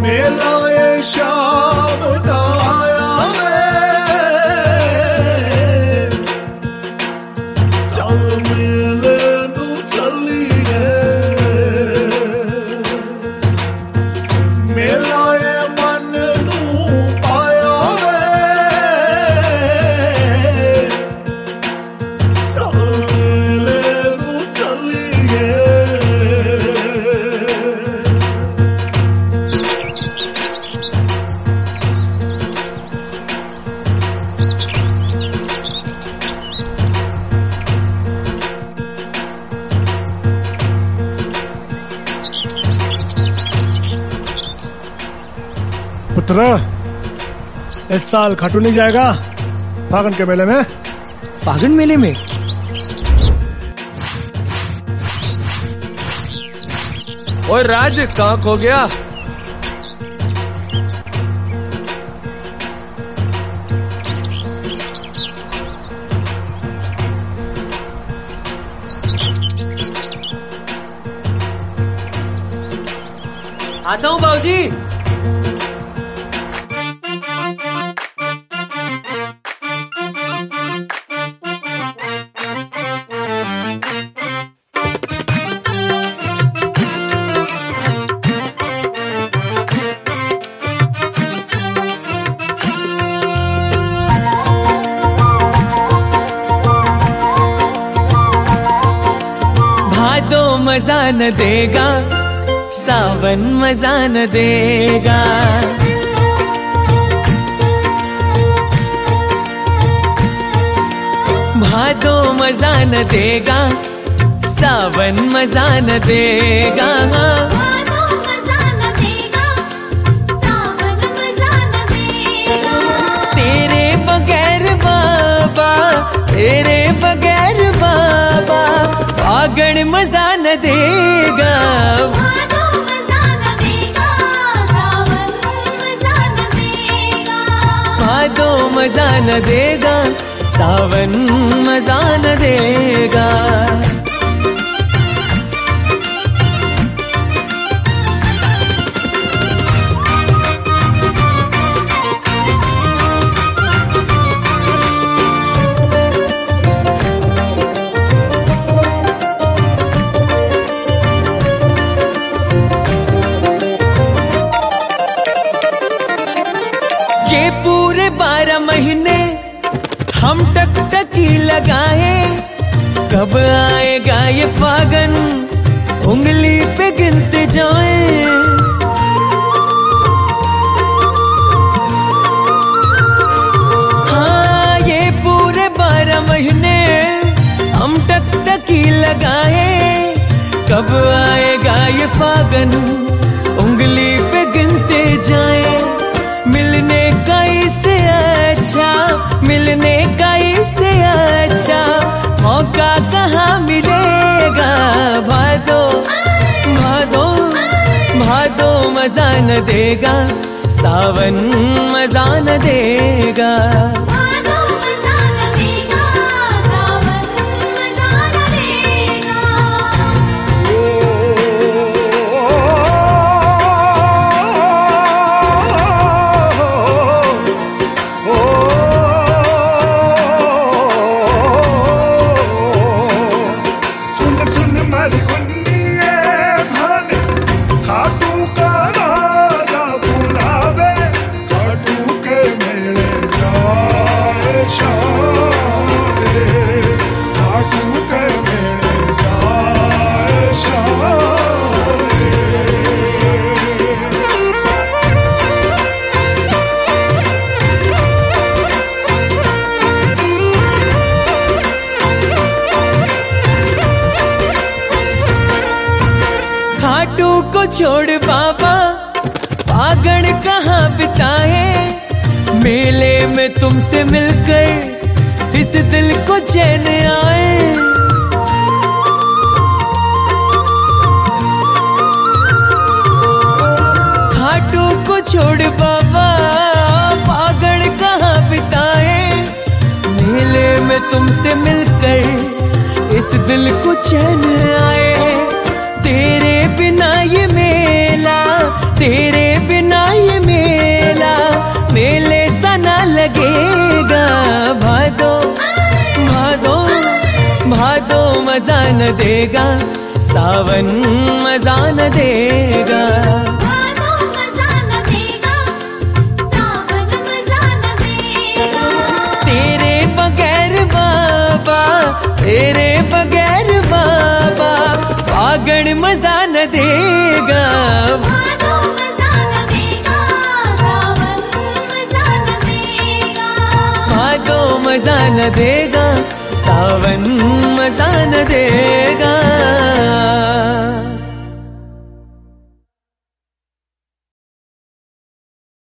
मेला ये शाम दा आया वे चल मेले नू चलिए मेला ये मन नू पाया वे चल मेले नू चलिए पुत्र, इस साल खाटू नहीं जाएगा फागुन के मेले में? फागुन मेले में? ओए राज, कहाँ खो गया? आता हूँ बाबूजी। भादो मजा न देगा, सावन मजा न देगा। भादो मजा न देगा, सावन मजा न देगा। भादो मजा न देगा, सावन मजा न देगा। तेरे बगैर बाबा, तेरे बगैर बाबा, फागुन मजा न देगा। भादो मजा न देगा, सावन मजा न देगा। भादो मजा न देगा, सावन मजा न देगा। ये पूरे 12 महीने हम टकटकी लगाए, कब आएगा ये फागुन उंगली पे गिनते जाए। हाँ, ये पूरे 12 महीने हम टकटकी लगाए, कब आएगा ये फागुन उंगली पे गिनते जाए। मिलने का इससे अच्छा, मिलने का इससे अच्छा मौका कहाँ मिलेगा। भादो भादो भादो मजा न देगा, सावन मजा न देगा। भादो मजा न देगा, सावन मजा न देगा। सुन सुन मरी गुन्निए भाने खाटू का राजा बुलावे खाटू के मेले जाए शामे खाटू के मेले जाए शामे। खाटू को छोड़ बाबा, फागुन कहाँ बिताए। मेले में तुमसे मिलकर इस दिल को चैन आए। खाटू को छोड़ बाबा, फागुन कहाँ बिताए। मेले में तुमसे मिलकर इस दिल को चैन आए। तेरे बिना ये मेला, तेरे बिना मजा न देगा, सावन मजा न देगा। भादो मजा न देगा, सावन मजा न देगा। तेरे बगैर बाबा, तेरे बगैर बाबा, फागण मजा न देगा। भादो मजा न देगा, सावन मजा न देगा। भादो मजा न देगा, सावन मजा न देगा।